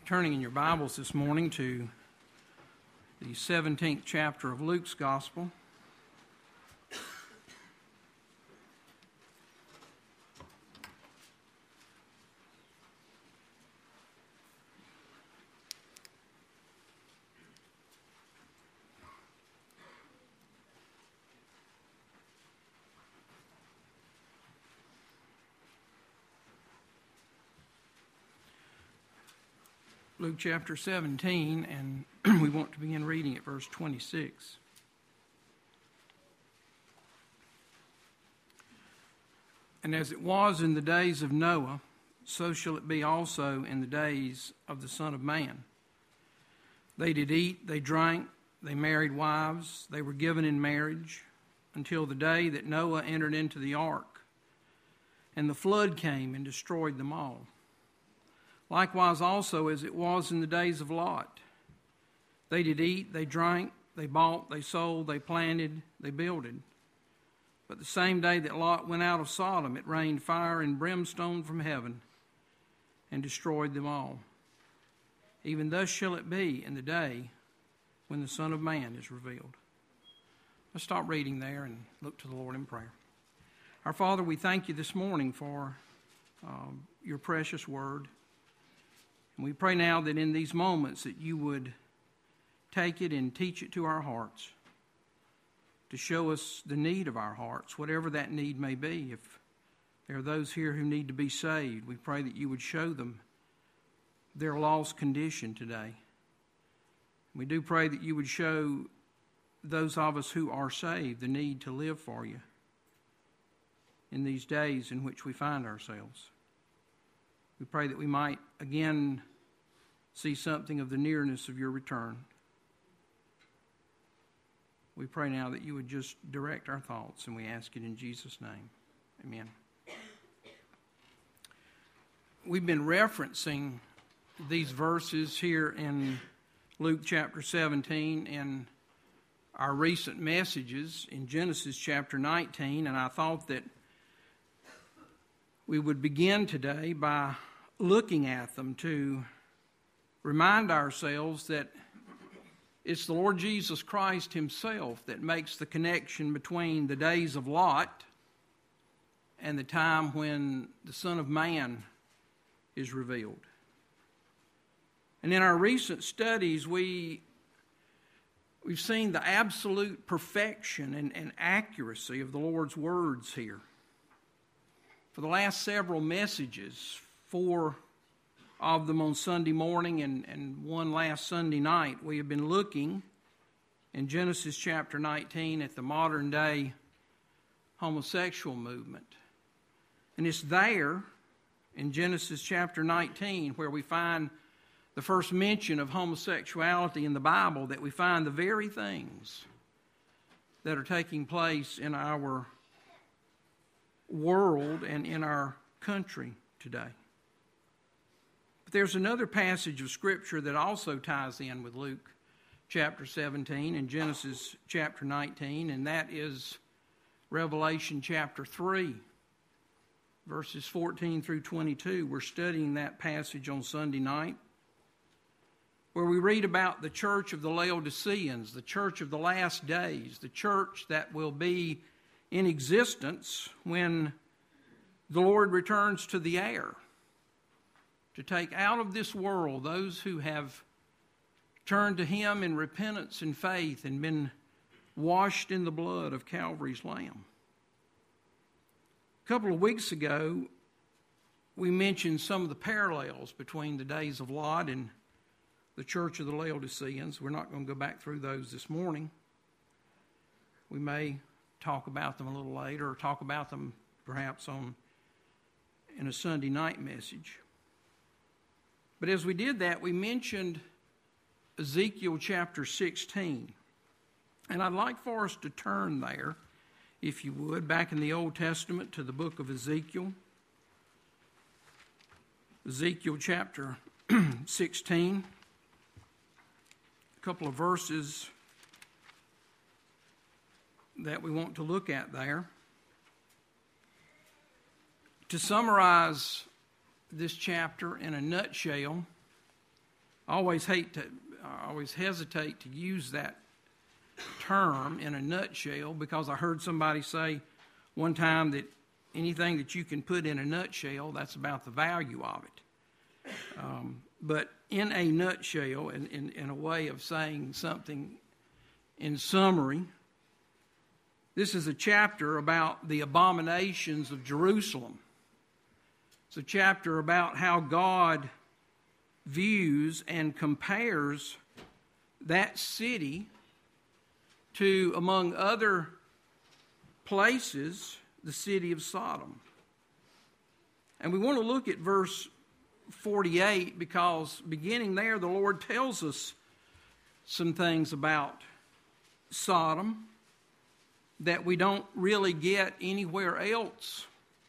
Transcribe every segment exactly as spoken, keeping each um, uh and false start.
turning in your Bibles this morning to the seventeenth chapter of Luke's Gospel. Luke chapter seventeen, and we want to begin reading at verse twenty-six. And as it was in the days of Noah, so shall it be also in the days of the Son of Man. They did eat, they drank, they married wives, they were given in marriage, until the day that Noah entered into the ark, and the flood came and destroyed them all. Likewise also as it was in the days of Lot. They did eat, they drank, they bought, they sold, they planted, they builded. But the same day that Lot went out of Sodom, it rained fire and brimstone from heaven and destroyed them all. Even thus shall it be in the day when the Son of Man is revealed. Let's stop reading there and look to the Lord in prayer. Our Father, we thank you this morning for um, your precious word. And we pray now that in these moments that you would take it and teach it to our hearts, to show us the need of our hearts, whatever that need may be. If there are those here who need to be saved, we pray that you would show them their lost condition today. We do pray that you would show those of us who are saved the need to live for you in these days in which we find ourselves. We pray that we might again see something of the nearness of your return. We pray now that you would just direct our thoughts, and we ask it in Jesus' name. Amen. We've been referencing these verses here in Luke chapter seventeen in our recent messages in Genesis chapter nineteen, and I thought that we would begin today by looking at them to remind ourselves that it's the Lord Jesus Christ himself that makes the connection between the days of Lot and the time when the Son of Man is revealed. And in our recent studies, we, we've seen the absolute perfection and, and accuracy of the Lord's words here. For the last several messages, four of them on Sunday morning and, and one last Sunday night, we have been looking in Genesis chapter nineteen at the modern day homosexual movement. And it's there in Genesis chapter nineteen where we find the first mention of homosexuality in the Bible, that we find the very things that are taking place in our world and in our country today. But there's another passage of Scripture that also ties in with Luke chapter seventeen and Genesis chapter nineteen, and that is Revelation chapter three, verses fourteen through twenty-two. We're studying that passage on Sunday night, where we read about the church of the Laodiceans, the church of the last days, the church that will be in existence when the Lord returns to the air to take out of this world those who have turned to him in repentance and faith and been washed in the blood of Calvary's Lamb. A couple of weeks ago, we mentioned some of the parallels between the days of Lot and the church of the Laodiceans. We're not going to go back through those this morning. We may talk about them a little later, or talk about them perhaps on in a Sunday night message. But as we did that, we mentioned Ezekiel chapter sixteen. And I'd like for us to turn there, if you would, back in the Old Testament to the book of Ezekiel. Ezekiel chapter sixteen. A couple of verses that we want to look at there. To summarize this chapter in a nutshell, I always hate to, I always hesitate to use that term in a nutshell, because I heard somebody say one time that anything that you can put in a nutshell, that's about the value of it. Um, but in a nutshell, in, in, in a way of saying something in summary, this is a chapter about the abominations of Jerusalem. It's a chapter about how God views and compares that city to, among other places, the city of Sodom. And we want to look at verse forty-eight, because beginning there, the Lord tells us some things about Sodom that we don't really get anywhere else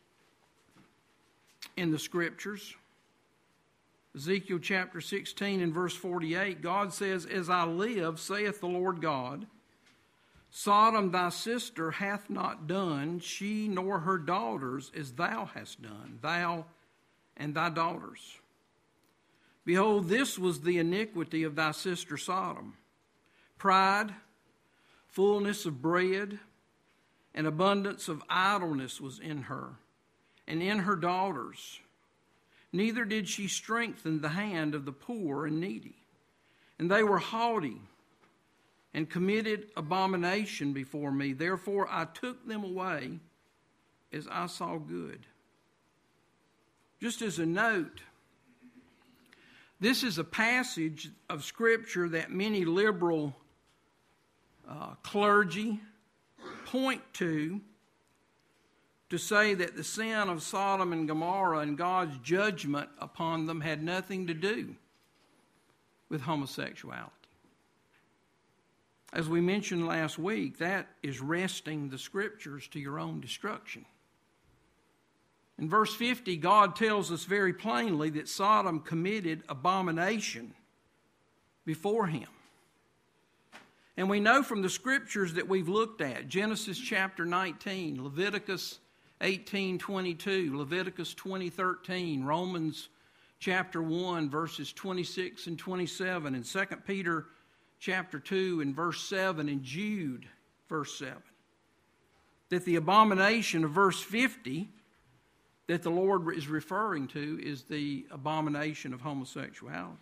in the Scriptures. Ezekiel chapter sixteen and verse forty-eight, God says, "As I live, saith the Lord God, Sodom thy sister hath not done, she nor her daughters, as thou hast done, thou and thy daughters. Behold, this was the iniquity of thy sister Sodom. Pride, fullness of bread, and abundance of idleness was in her, and in her daughters. Neither did she strengthen the hand of the poor and needy. And they were haughty, and committed abomination before me. Therefore I took them away as I saw good." Just as a note, this is a passage of Scripture that many liberal uh, clergy point to to say that the sin of Sodom and Gomorrah and God's judgment upon them had nothing to do with homosexuality. As we mentioned last week, that is wresting the Scriptures to your own destruction. In verse fifty, God tells us very plainly that Sodom committed abomination before him. And we know from the Scriptures that we've looked at, Genesis chapter nineteen, Leviticus eighteen twenty-two, Leviticus twenty thirteen, Romans chapter one, verses twenty-six and twenty-seven, and Second Peter chapter two and verse seven, and Jude verse seven, that the abomination of verse fifty that the Lord is referring to is the abomination of homosexuality.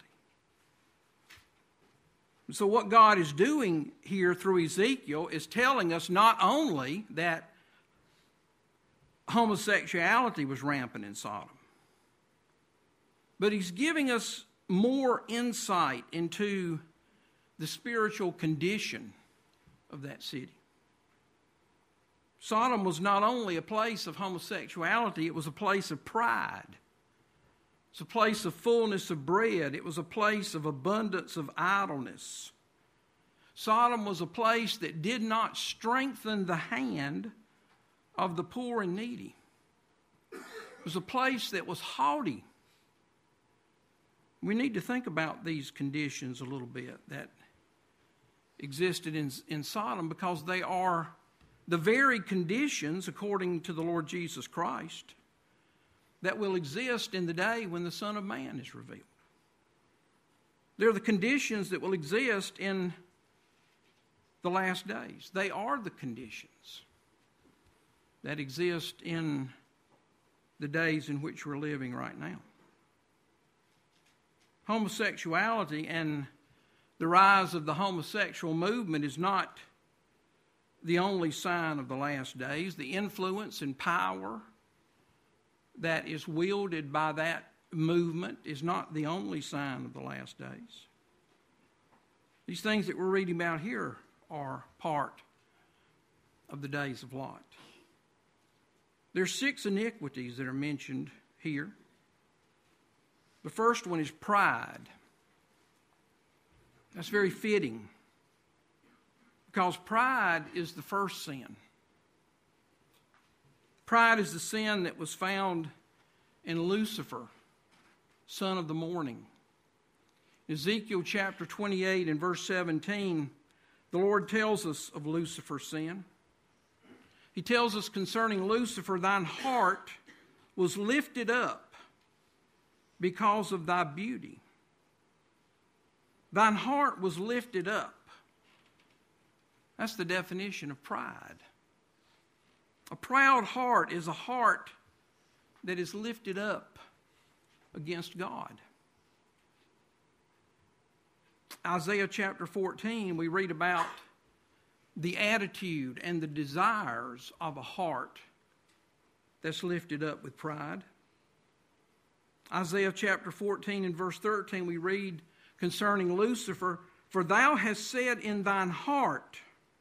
So what God is doing here through Ezekiel is telling us not only that homosexuality was rampant in Sodom, but he's giving us more insight into the spiritual condition of that city. Sodom was not only a place of homosexuality, it was a place of pride. It's a place of fullness of bread. It was a place of abundance of idleness. Sodom was a place that did not strengthen the hand of the poor and needy. It was a place that was haughty. We need to think about these conditions a little bit that existed in, in Sodom, because they are the very conditions, according to the Lord Jesus Christ, that will exist in the day when the Son of Man is revealed. They're the conditions that will exist in the last days. They are the conditions that exist in the days in which we're living right now. Homosexuality and the rise of the homosexual movement is not the only sign of the last days. The influence and power that is wielded by that movement is not the only sign of the last days. These things that we're reading about here are part of the days of Lot. There's six iniquities that are mentioned here. The first one is pride. That's very fitting, because pride is the first sin. Pride is the sin that was found in Lucifer, son of the morning. Ezekiel chapter twenty-eight and verse seventeen, the Lord tells us of Lucifer's sin. He tells us concerning Lucifer, "Thine heart was lifted up because of thy beauty, Thine heart was lifted up. That's the definition of pride. A proud heart is a heart that is lifted up against God. Isaiah chapter fourteen, we read about the attitude and the desires of a heart that's lifted up with pride. Isaiah chapter fourteen and verse thirteen, we read concerning Lucifer, for thou hast said in thine heart,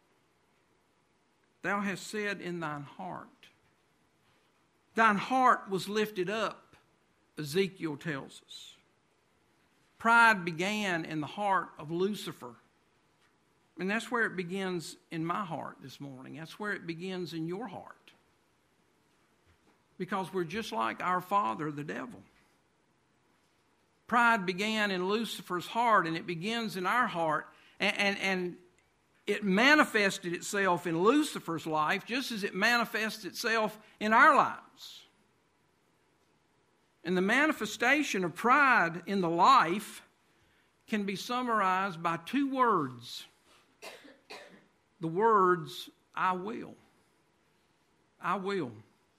thou hast said in thine heart. Thine heart was lifted up, Ezekiel tells us. Pride began in the heart of Lucifer. And that's where it begins in my heart this morning. That's where it begins in your heart. Because we're just like our father, the devil. Pride began in Lucifer's heart, and it begins in our heart. And, and, and it manifested itself in Lucifer's life just as it manifests itself in our lives. And the manifestation of pride in the life can be summarized by two words. The words, I will. I will.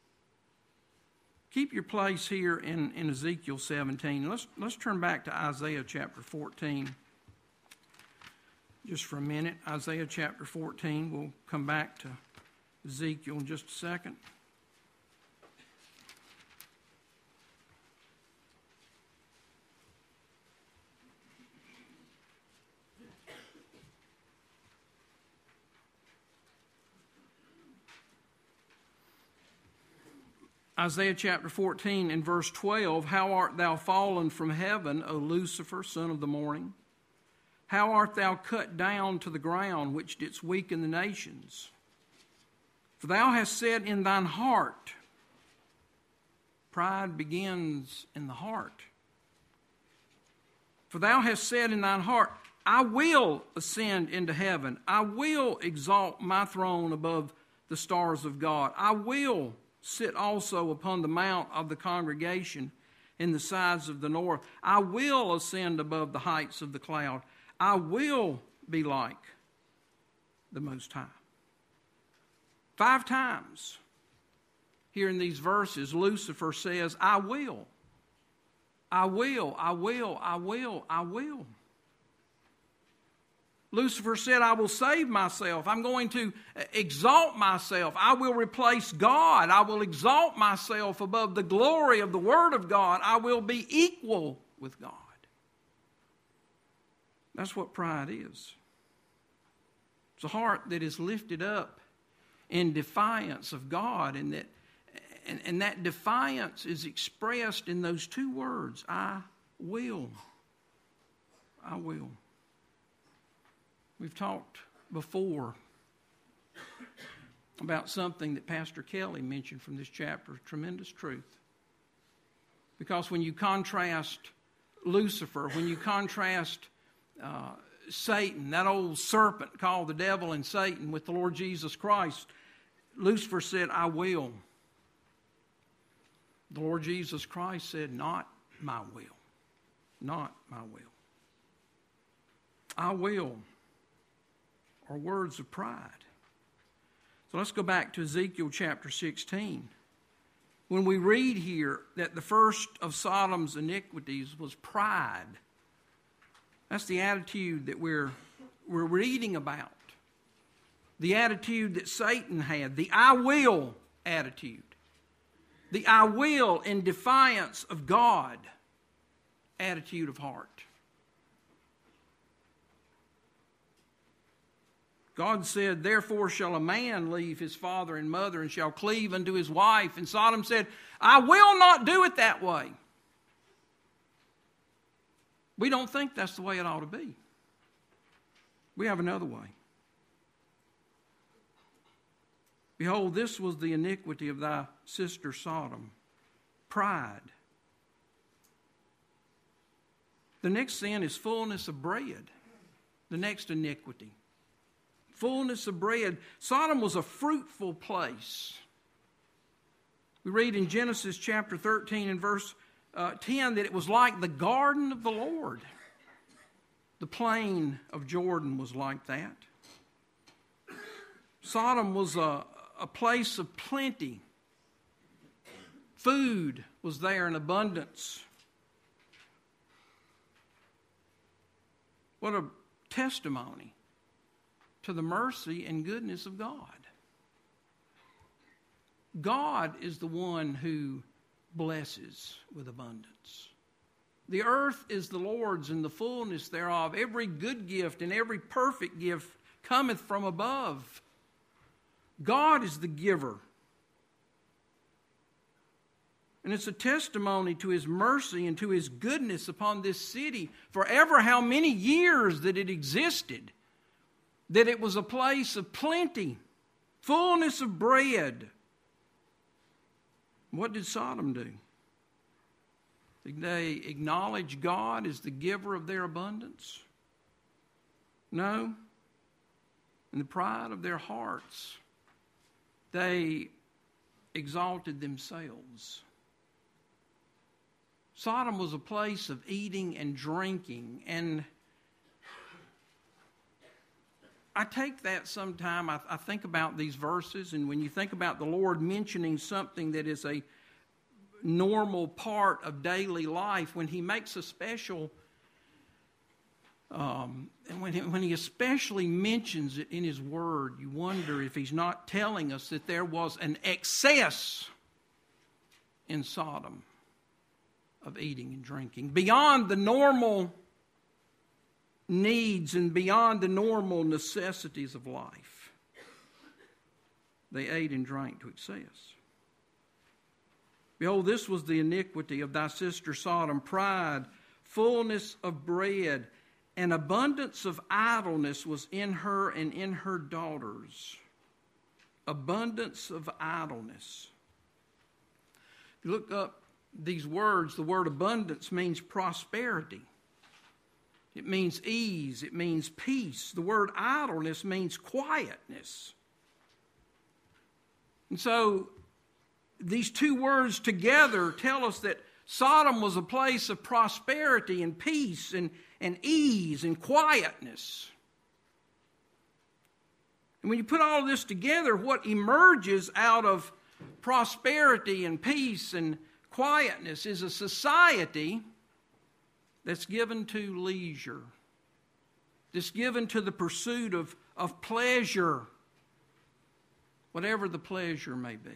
Keep your place here in, in Ezekiel seventeen. Let's, let's turn back to Isaiah chapter fourteen. Just for a minute. Isaiah chapter fourteen. We'll come back to Ezekiel in just a second. Isaiah chapter fourteen and verse twelve, how art thou fallen from heaven, O Lucifer, son of the morning? How art thou cut down to the ground, which didst weaken the nations? For thou hast said in thine heart, pride begins in the heart. For thou hast said in thine heart, I will ascend into heaven. I will exalt my throne above the stars of God. I will sit also upon the mount of the congregation in the sides of the north. I will ascend above the heights of the cloud. I will be like the Most High. Five times here in these verses, Lucifer says, I will. I will, I will, I will, I will. Lucifer said, I will save myself. I'm going to exalt myself. I will replace God. I will exalt myself above the glory of the Word of God. I will be equal with God. That's what pride is. It's a heart that is lifted up in defiance of God, and that, and, and that defiance is expressed in those two words, I will. I will. We've talked before about something that Pastor Kelly mentioned from this chapter, tremendous truth. Because when you contrast Lucifer, when you contrast uh, Satan, that old serpent called the devil and Satan, with the Lord Jesus Christ, Lucifer said, I will. The Lord Jesus Christ said, not my will. Not my will. I will. Are words of pride. So let's go back to Ezekiel chapter sixteen. When we read here that the first of Sodom's iniquities was pride, that's the attitude that we're, we're reading about. The attitude that Satan had, the I will attitude. The I will in defiance of God attitude of heart. God said, therefore shall a man leave his father and mother and shall cleave unto his wife. And Sodom said, I will not do it that way. We don't think that's the way it ought to be. We have another way. Behold, this was the iniquity of thy sister Sodom, pride. The next sin is fullness of bread, the next iniquity. Fullness of bread. Sodom was a fruitful place. We read in Genesis chapter thirteen and verse uh, ten that it was like the garden of the Lord. The plain of Jordan was like that. Sodom was a, a place of plenty. Food was there in abundance. What a testimony to the mercy and goodness of God. God is the one who blesses with abundance. The earth is the Lord's and the fullness thereof. Every good gift and every perfect gift cometh from above. God is the giver. And it's a testimony to His mercy and to His goodness upon this city for ever how many years that it existed. That it was a place of plenty, fullness of bread. What did Sodom do? Did they acknowledge God as the giver of their abundance? No. In the pride of their hearts, they exalted themselves. Sodom was a place of eating and drinking, and I take that sometime, I, I think about these verses, and when you think about the Lord mentioning something that is a normal part of daily life, when He makes a special, um, and when he, when He especially mentions it in His Word, you wonder if He's not telling us that there was an excess in Sodom of eating and drinking, beyond the normal needs and beyond the normal necessities of life. They ate and drank to excess. Behold, this was the iniquity of thy sister Sodom, pride, fullness of bread, and abundance of idleness was in her and in her daughters. Abundance of idleness. If you look up these words, the word abundance means prosperity. It means ease. It means peace. The word idleness means quietness. And so these two words together tell us that Sodom was a place of prosperity and peace and, and ease and quietness. And when you put all of this together, what emerges out of prosperity and peace and quietness is a society that's given to leisure, that's given to the pursuit of, of pleasure, whatever the pleasure may be.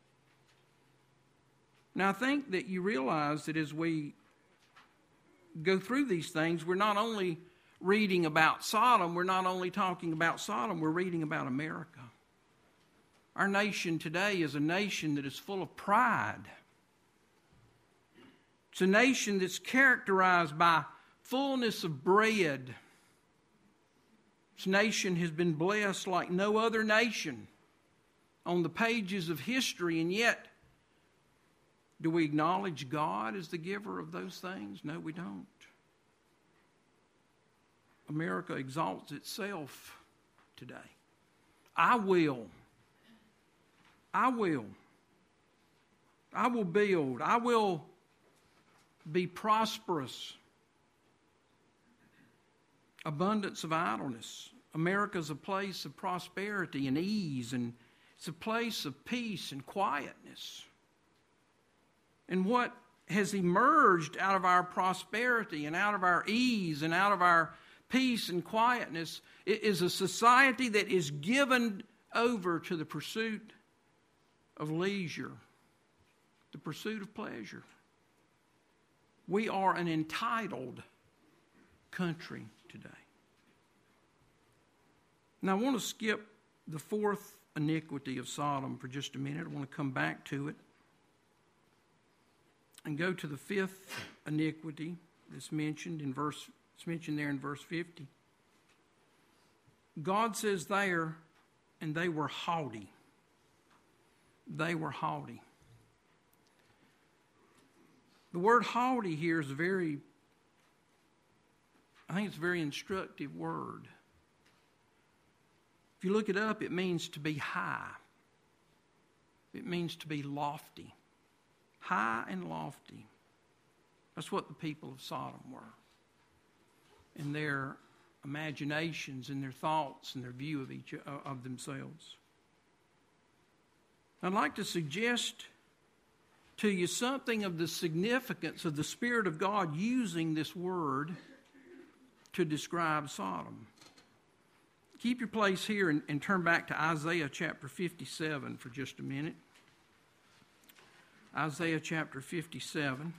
Now, I think that you realize that as we go through these things, we're not only reading about Sodom, we're not only talking about Sodom, we're reading about America. Our nation today is a nation that is full of pride. It's a nation that's characterized by fullness of bread. This nation has been blessed like no other nation on the pages of history, and yet, do we acknowledge God as the giver of those things? No, we don't. America exalts itself today. I will. I will. I will build. I will be prosperous. Abundance of idleness. America's a place of prosperity and ease, and it's a place of peace and quietness. And what has emerged out of our prosperity and out of our ease and out of our peace and quietness is a society that is given over to the pursuit of leisure, the pursuit of pleasure. We are an entitled country today. Now, I want to skip the fourth iniquity of Sodom for just a minute. I want to come back to it and go to the fifth iniquity that's mentioned in verse. It's mentioned there in verse fifty. God says there, and they were haughty. They were haughty. The word haughty here is a very, I think it's a very instructive word. If you look it up, it means to be high. It means to be lofty. High and lofty. That's what the people of Sodom were. in their imaginations and their thoughts and their view of each of themselves. I'd like to suggest to you something of the significance of the Spirit of God using this word to describe Sodom. Keep your place here and, and turn back to Isaiah chapter fifty-seven for just a minute. Isaiah chapter fifty-seven.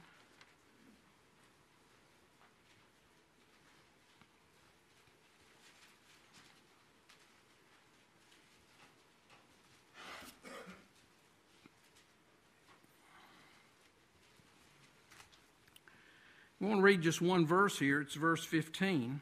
I want to read just one verse here. It's verse fifteen.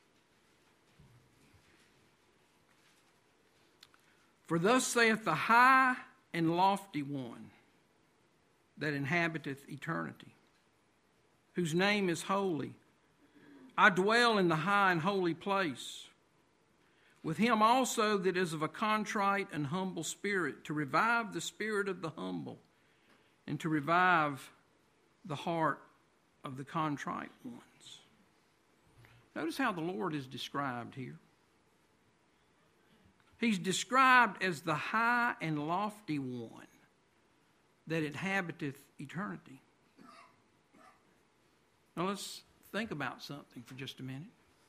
For thus saith the high and lofty one that inhabiteth eternity, whose name is holy. I dwell in the high and holy place, with him also that is of a contrite and humble spirit, to revive the spirit of the humble, and to revive the heart of the contrite ones. Notice how the Lord is described here. He's described as the high and lofty one that inhabiteth eternity. Now let's think about something for just a minute.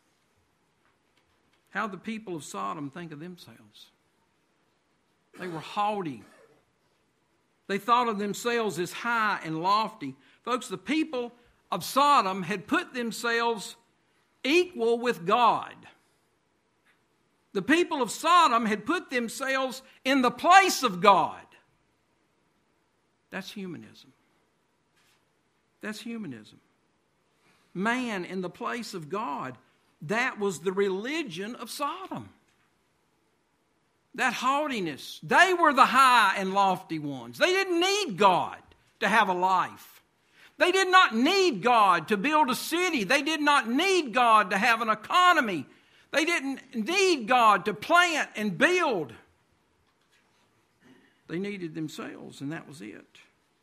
How the people of Sodom think of themselves. They were haughty. They thought of themselves as high and lofty. Folks, the people of Sodom had put themselves equal with God. The people of Sodom had put themselves in the place of God. That's humanism. That's humanism. Man in the place of God. That was the religion of Sodom. That haughtiness. They were the high and lofty ones. They didn't need God to have a life. They did not need God to build a city. They did not need God to have an economy. They didn't need God to plant and build. They needed themselves, and that was it.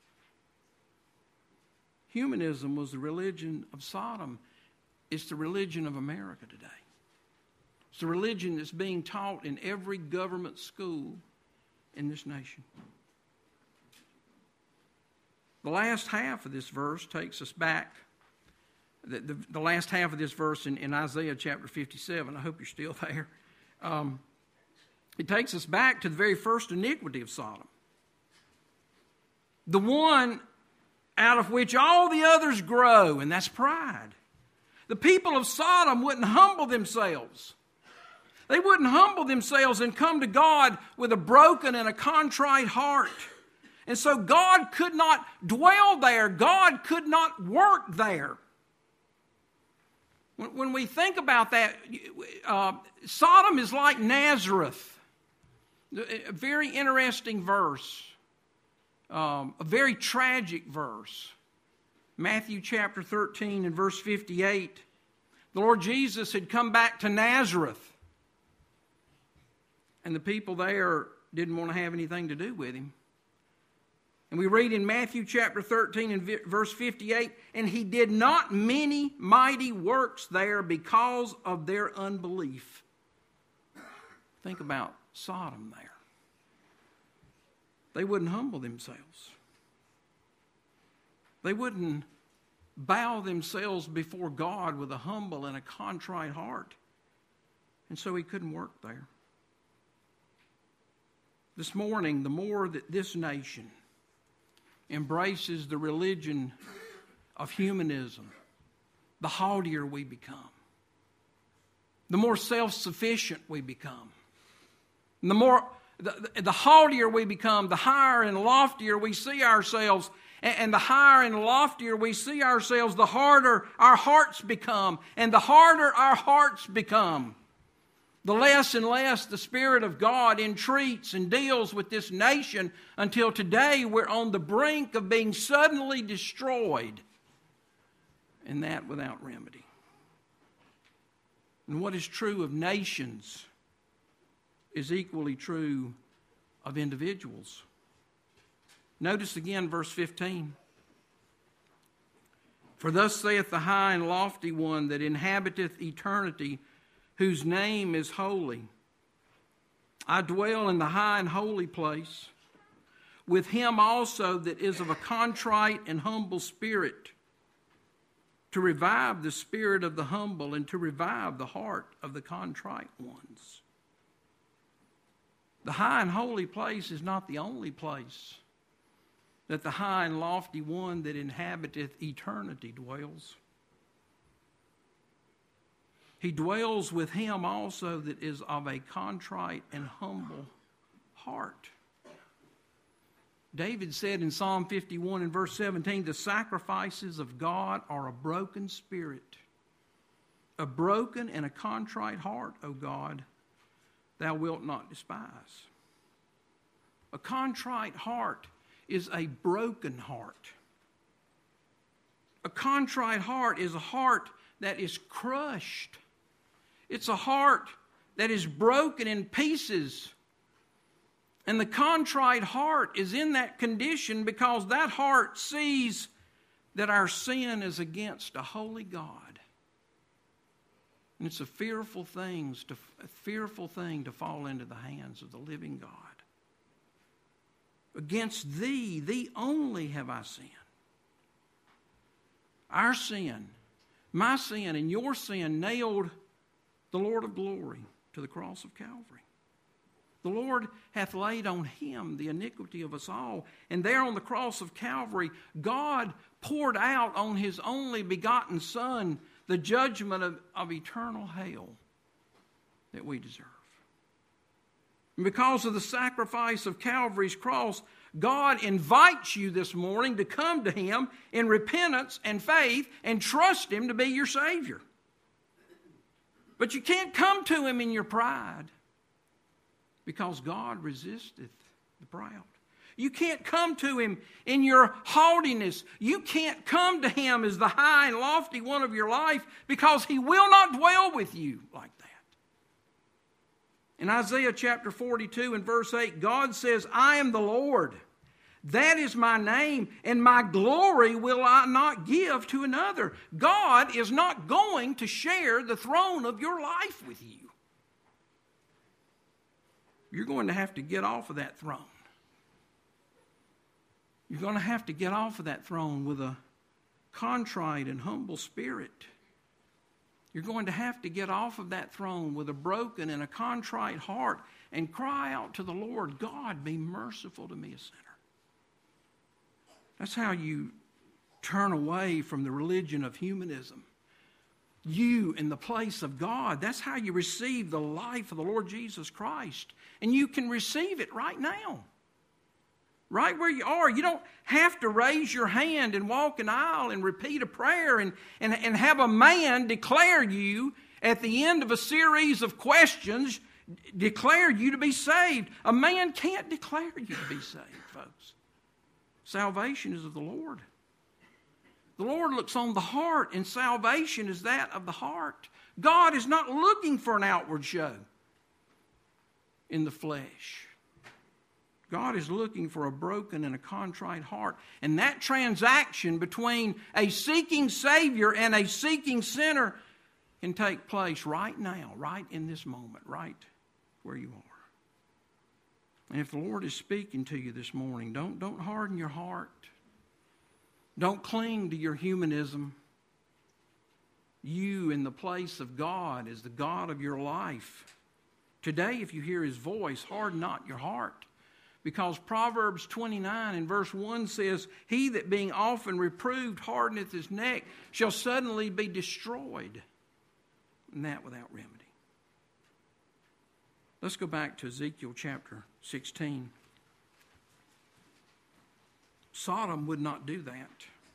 Humanism was the religion of Sodom. It's the religion of America today. It's the religion that's being taught in every government school in this nation. The last half of this verse takes us back. The, the, the last half of this verse in, in Isaiah chapter fifty-seven, I hope you're still there. Um, it takes us back to the very first iniquity of Sodom. The one out of which all the others grow, and that's pride. The people of Sodom wouldn't humble themselves. They wouldn't humble themselves and come to God with a broken and a contrite heart. And so God could not dwell there. God could not work there. When we think about that, uh, Sodom is like Nazareth. A very interesting verse. Um, a very tragic verse. Matthew chapter thirteen and verse fifty-eight. The Lord Jesus had come back to Nazareth. And the people there didn't want to have anything to do with him. And we read in Matthew chapter thirteen and verse fifty-eight, and he did not many mighty works there because of their unbelief. Think about Sodom there. They wouldn't humble themselves. They wouldn't bow themselves before God with a humble and a contrite heart. And so he couldn't work there. This morning, the more that this nation embraces the religion of humanism, the haughtier we become. The more self-sufficient we become. And the more, the, the haughtier we become, the higher and loftier we see ourselves. And, and the higher and loftier we see ourselves, the harder our hearts become. And the harder our hearts become, the less and less the Spirit of God entreats and deals with this nation, until today we're on the brink of being suddenly destroyed, and that without remedy. And what is true of nations is equally true of individuals. Notice again verse fifteen. For thus saith the high and lofty one that inhabiteth eternity, whose name is holy. I dwell in the high and holy place, with him also that is of a contrite and humble spirit, to revive the spirit of the humble and to revive the heart of the contrite ones. The high and holy place is not the only place that the high and lofty one that inhabiteth eternity dwells. He dwells with him also that is of a contrite and humble heart. David said in Psalm fifty-one and verse seventeen, the sacrifices of God are a broken spirit, a broken and a contrite heart, O God, thou wilt not despise. A contrite heart is a broken heart. A contrite heart is a heart that is crushed. It's a heart that is broken in pieces. And the contrite heart is in that condition because that heart sees that our sin is against a holy God. And it's a fearful thing to, a fearful thing to fall into the hands of the living God. Against thee, thee only have I sinned. Our sin, my sin and your sin nailed the Lord of glory to the cross of Calvary. The Lord hath laid on him the iniquity of us all. And there on the cross of Calvary, God poured out on his only begotten Son the judgment of, of eternal hell that we deserve. And because of the sacrifice of Calvary's cross, God invites you this morning to come to him in repentance and faith and trust him to be your Savior. But you can't come to him in your pride, because God resisteth the proud. You can't come to him in your haughtiness. You can't come to him as the high and lofty one of your life, because he will not dwell with you like that. In Isaiah chapter forty-two and verse eight, God says, I am the Lord. That is my name, and my glory will I not give to another. God is not going to share the throne of your life with you. You're going to have to get off of that throne. You're going to have to get off of that throne with a contrite and humble spirit. You're going to have to get off of that throne with a broken and a contrite heart and cry out to the Lord, God, be merciful to me, a sinner. That's how you turn away from the religion of humanism. You in the place of God. That's how you receive the life of the Lord Jesus Christ. And you can receive it right now. Right where you are. You don't have to raise your hand and walk an aisle and repeat a prayer and, and, and have a man declare you at the end of a series of questions, declare you to be saved. A man can't declare you to be saved, folks. Salvation is of the Lord. The Lord looks on the heart, and salvation is that of the heart. God is not looking for an outward show in the flesh. God is looking for a broken and a contrite heart. And that transaction between a seeking Savior and a seeking sinner can take place right now, right in this moment, right where you are. And if the Lord is speaking to you this morning, don't, don't harden your heart. Don't cling to your humanism. You in the place of God is the God of your life. Today, if you hear his voice, harden not your heart. Because Proverbs twenty-nine and verse one says, he that being often reproved hardeneth his neck shall suddenly be destroyed, and that without remedy. Let's go back to Ezekiel chapter sixteen. Sodom would not do that.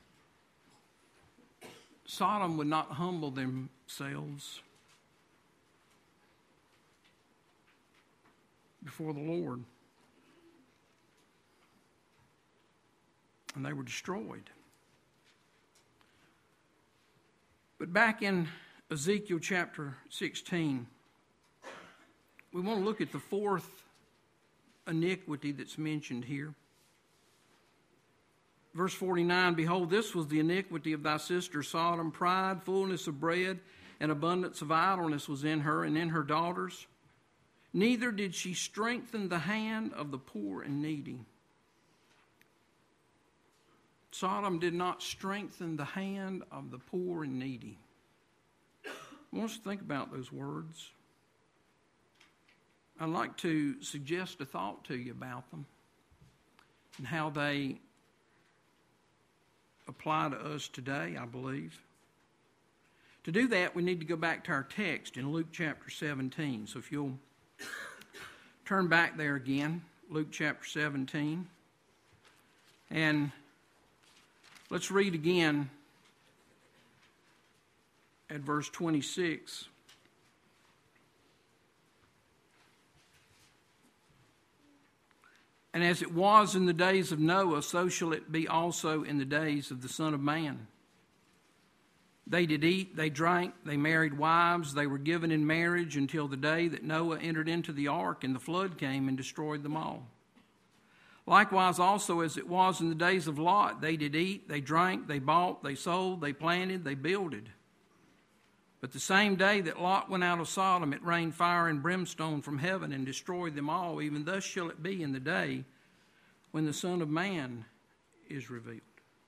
Sodom would not humble themselves before the Lord. And they were destroyed. But back in Ezekiel chapter sixteen, we want to look at the fourth iniquity that's mentioned here. Verse forty-nine, behold, this was the iniquity of thy sister Sodom. Pride, fullness of bread, and abundance of idleness was in her and in her daughters. Neither did she strengthen the hand of the poor and needy. Sodom did not strengthen the hand of the poor and needy. I want us to think about those words. I'd like to suggest a thought to you about them and how they apply to us today, I believe. To do that, we need to go back to our text in Luke chapter seventeen. So if you'll turn back there again, Luke chapter seventeen. And let's read again at verse twenty-six. And as it was in the days of Noah, so shall it be also in the days of the Son of Man. They did eat, they drank, they married wives, they were given in marriage until the day that Noah entered into the ark, and the flood came and destroyed them all. Likewise also as it was in the days of Lot, they did eat, they drank, they bought, they sold, they planted, they builded. But the same day that Lot went out of Sodom, it rained fire and brimstone from heaven and destroyed them all. Even thus shall it be in the day when the Son of Man is revealed.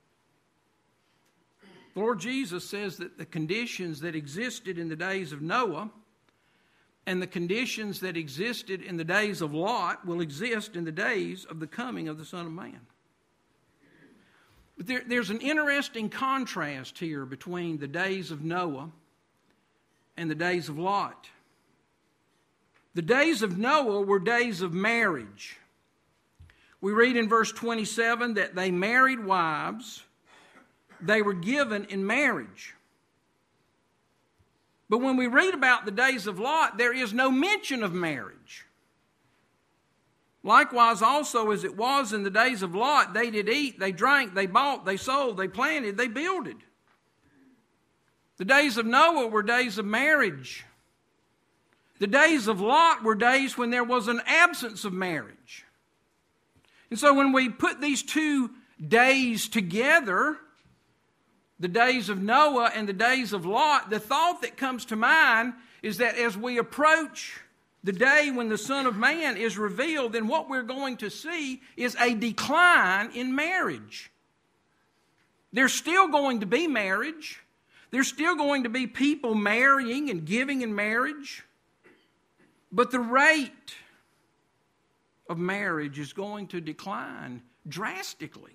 The Lord Jesus says that the conditions that existed in the days of Noah and the conditions that existed in the days of Lot will exist in the days of the coming of the Son of Man. But there, there's an interesting contrast here between the days of Noah and the days of Lot. The days of Noah were days of marriage. We read in verse twenty-seven that they married wives. They were given in marriage. But when we read about the days of Lot, there is no mention of marriage. Likewise also as it was in the days of Lot, they did eat, they drank, they bought, they sold, they planted, they builded. The days of Noah were days of marriage. The days of Lot were days when there was an absence of marriage. And so when we put these two days together, the days of Noah and the days of Lot, the thought that comes to mind is that as we approach the day when the Son of Man is revealed, then what we're going to see is a decline in marriage. There's still going to be marriage. There's still going to be people marrying and giving in marriage. But the rate of marriage is going to decline drastically.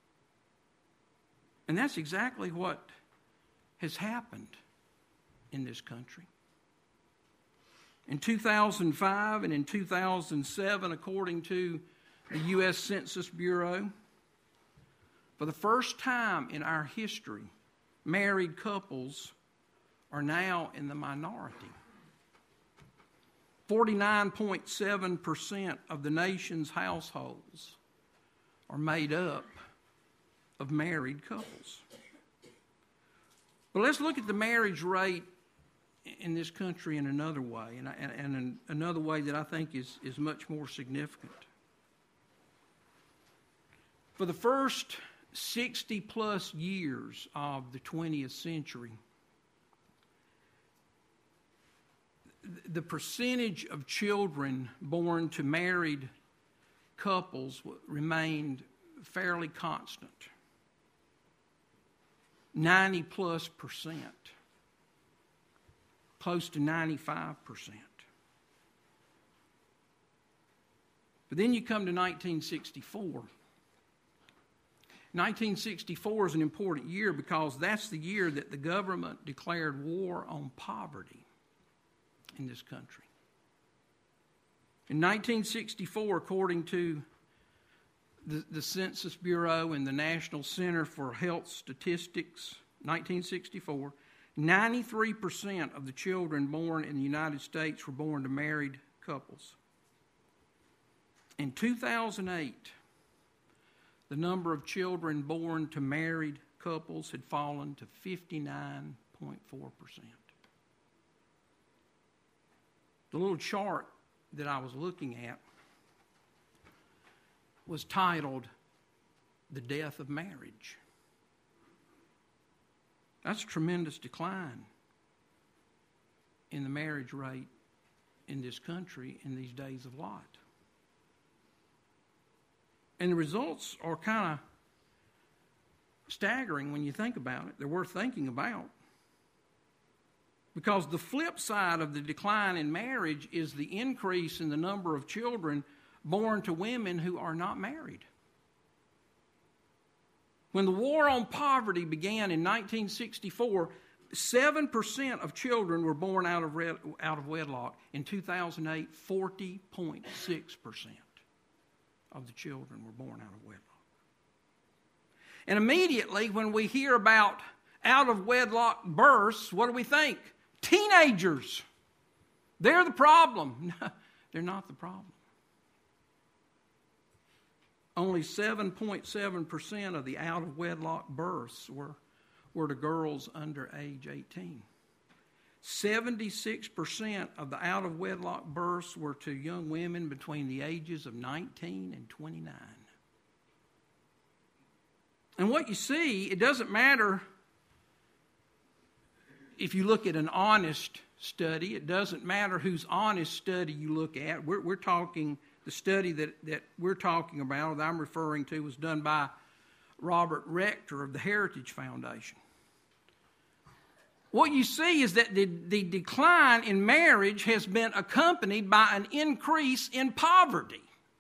And that's exactly what has happened in this country. In two thousand five and in two thousand seven, according to the U S Census Bureau, for the first time in our history, married couples are now in the minority. forty-nine point seven percent of the nation's households are made up of married couples. But let's look at the marriage rate in this country in another way, and, and, and another way that I think is, is much more significant. For the first sixty plus years of the twentieth century, the percentage of children born to married couples remained fairly constant. ninety plus percent. Close to ninety-five percent. But then you come to nineteen sixty-four. nineteen sixty-four is an important year because that's the year that the government declared war on poverty in this country. In nineteen sixty-four, according to the, the Census Bureau and the National Center for Health Statistics, nineteen sixty-four, ninety-three percent of the children born in the United States were born to married couples. In two thousand eight, the number of children born to married couples had fallen to fifty-nine point four percent. The little chart that I was looking at was titled, the death of marriage. That's a tremendous decline in the marriage rate in this country in these days of Lot. And the results are kind of staggering when you think about it. They're worth thinking about. Because the flip side of the decline in marriage is the increase in the number of children born to women who are not married. When the war on poverty began in nineteen sixty-four, seven percent of children were born out of, red, out of wedlock. In two thousand eight, forty point six percent of the children were born out of wedlock. And immediately when we hear about out of wedlock births, what do we think? Teenagers. They're the problem. No, they're not the problem. Only seven point seven percent of the out of wedlock births were, were to girls under age eighteen. seventy-six percent of the out of wedlock births were to young women between the ages of nineteen and twenty-nine. And what you see, it doesn't matter if you look at an honest study. It doesn't matter whose honest study you look at. We're, we're talking, the study that, that we're talking about, that I'm referring to, was done by Robert Rector of the Heritage Foundation. What you see is that the, the decline in marriage has been accompanied by an increase in poverty.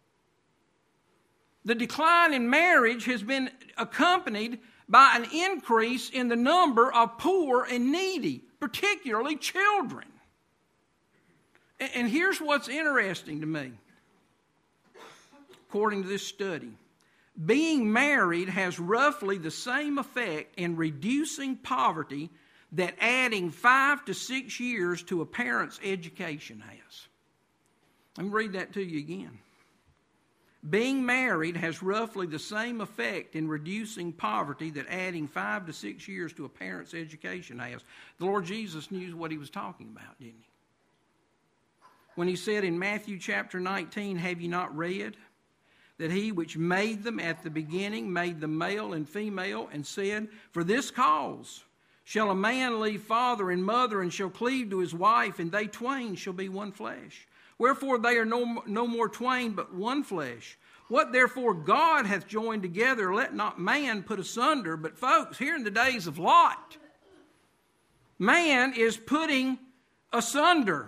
The decline in marriage has been accompanied by an increase in the number of poor and needy, particularly children. And, and here's what's interesting to me. According to this study, being married has roughly the same effect in reducing poverty that adding five to six years to a parent's education has. Let me read that to you again. Being married has roughly the same effect in reducing poverty that adding five to six years to a parent's education has. The Lord Jesus knew what he was talking about, didn't he? When he said in Matthew chapter nineteen, have you not read that he which made them at the beginning made them male and female, and said, for this cause shall a man leave father and mother, and shall cleave to his wife, and they twain shall be one flesh. Wherefore they are no, no more twain, but one flesh. What therefore God hath joined together, let not man put asunder. But folks, here in the days of Lot, man is putting asunder.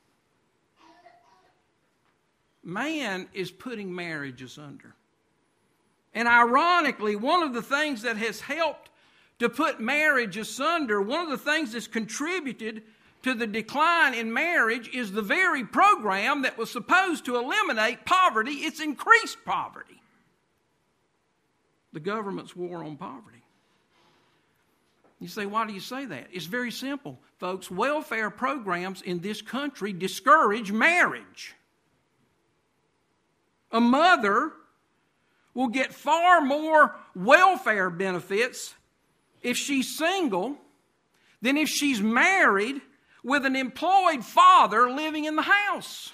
Man is putting marriage asunder. And ironically, one of the things that has helped to put marriage asunder, one of the things that's contributed to the decline in marriage is the very program that was supposed to eliminate poverty. It's increased poverty. The government's war on poverty. You say, why do you say that? It's very simple, folks. Welfare programs in this country discourage marriage. A mother will get far more welfare benefits if she's single than if she's married with an employed father living in the house.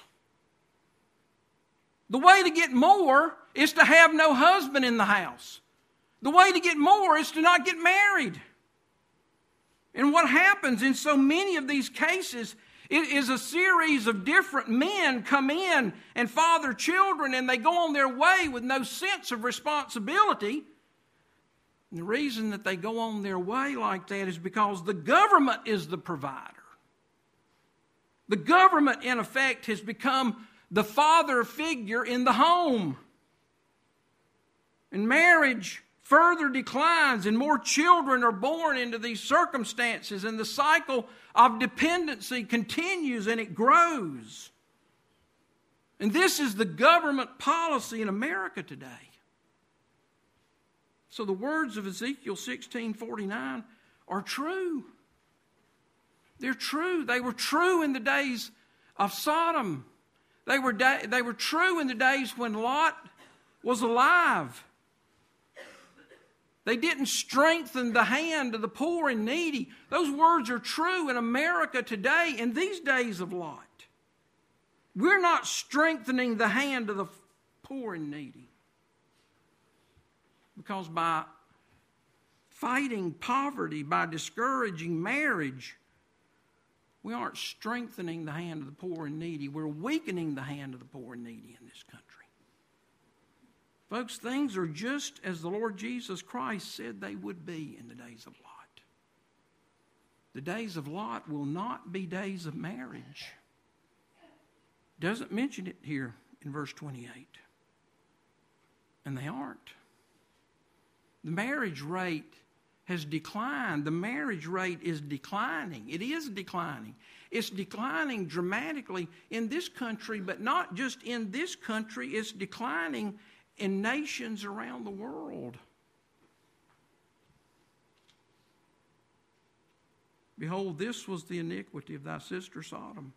The way to get more is to have no husband in the house. The way to get more is to not get married. And what happens in so many of these cases, it is a series of different men come in and father children, and they go on their way with no sense of responsibility. And the reason that they go on their way like that is because the government is the provider. The government, in effect, has become the father figure in the home. And marriage further declines, and more children are born into these circumstances, and the cycle of dependency continues and it grows. And this is the government policy in America today. So the words of Ezekiel sixteen forty-nine are true. They're true. They were true in the days of Sodom. They were, da- they were true in the days when Lot was alive. They didn't strengthen the hand of the poor and needy. Those words are true in America today in these days of Lot. We're not strengthening the hand of the poor and needy. Because by fighting poverty, by discouraging marriage, we aren't strengthening the hand of the poor and needy. We're weakening the hand of the poor and needy in this country. Folks, things are just as the Lord Jesus Christ said they would be in the days of Lot. The days of Lot will not be days of marriage. Doesn't mention it here in verse twenty-eight. And they aren't. The marriage rate has declined. The marriage rate is declining. It is declining. It's declining dramatically in this country, but not just in this country. It's declining in nations around the world. Behold, this was the iniquity of thy sister Sodom.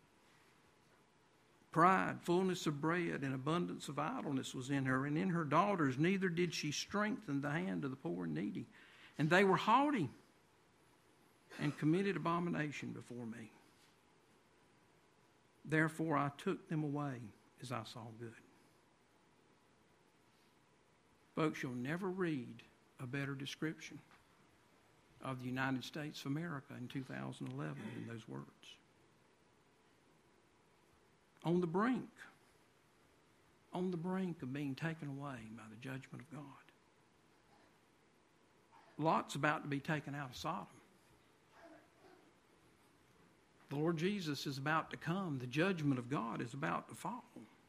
Pride, fullness of bread, and abundance of idleness was in her, and in her daughters neither did she strengthen the hand of the poor and needy. And they were haughty and committed abomination before me. Therefore I took them away as I saw good. Folks, you'll never read a better description of the United States of America in two thousand eleven than those words. On the brink, on the brink of being taken away by the judgment of God. Lot's about to be taken out of Sodom. The Lord Jesus is about to come. The judgment of God is about to fall.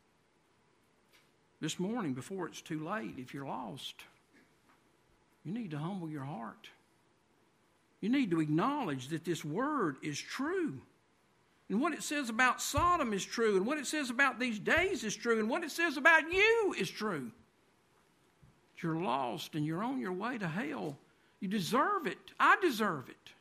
This morning, before it's too late, if you're lost, you need to humble your heart. You need to acknowledge that this word is true. And what it says about Sodom is true. And what it says about these days is true. And what it says about you is true. You're lost and you're on your way to hell. You deserve it. I deserve it.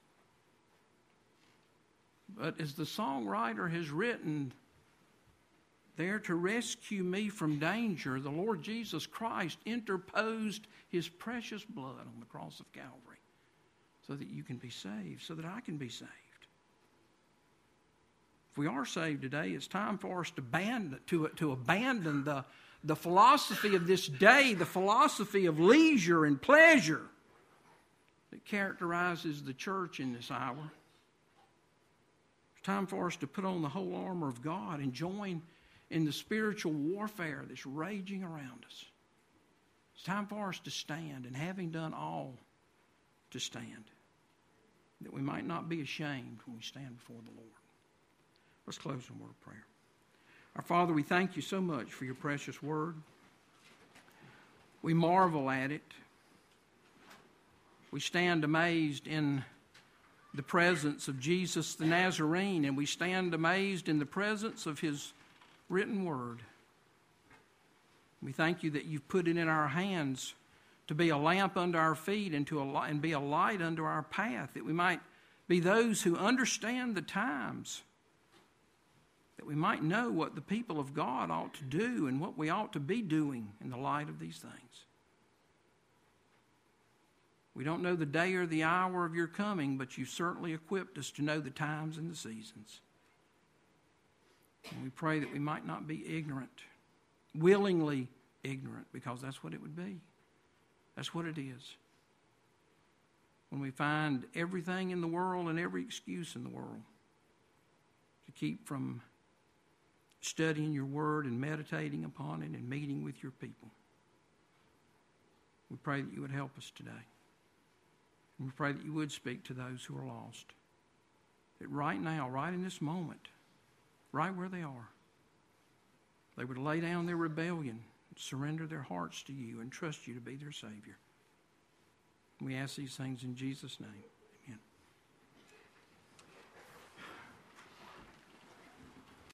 But as the songwriter has written, there to rescue me from danger, the Lord Jesus Christ interposed his precious blood on the cross of Calvary so that you can be saved, so that I can be saved. If we are saved today, it's time for us to abandon, to, to abandon the, the philosophy of this day, the philosophy of leisure and pleasure that characterizes the church in this hour. It's time for us to put on the whole armor of God and join in the spiritual warfare that's raging around us. It's time for us to stand, and having done all, to stand, that we might not be ashamed when we stand before the Lord. Let's close in a word of prayer. Our Father, we thank you so much for your precious word. We marvel at it. We stand amazed in the presence of Jesus the Nazarene, and we stand amazed in the presence of his written word. We thank you that you've put it in our hands to be a lamp unto our feet and to a, and be a light unto our path, that we might be those who understand the times, that we might know what the people of God ought to do and what we ought to be doing in the light of these things. We don't know the day or the hour of your coming, but you've certainly equipped us to know the times and the seasons. And we pray that we might not be ignorant, willingly ignorant, because that's what it would be. That's what it is. When we find everything in the world and every excuse in the world to keep from studying your word and meditating upon it and meeting with your people. We pray that you would help us today. And we pray that you would speak to those who are lost. That right now, right in this moment, right where they are, they would lay down their rebellion and surrender their hearts to you and trust you to be their Savior. We ask these things in Jesus' name.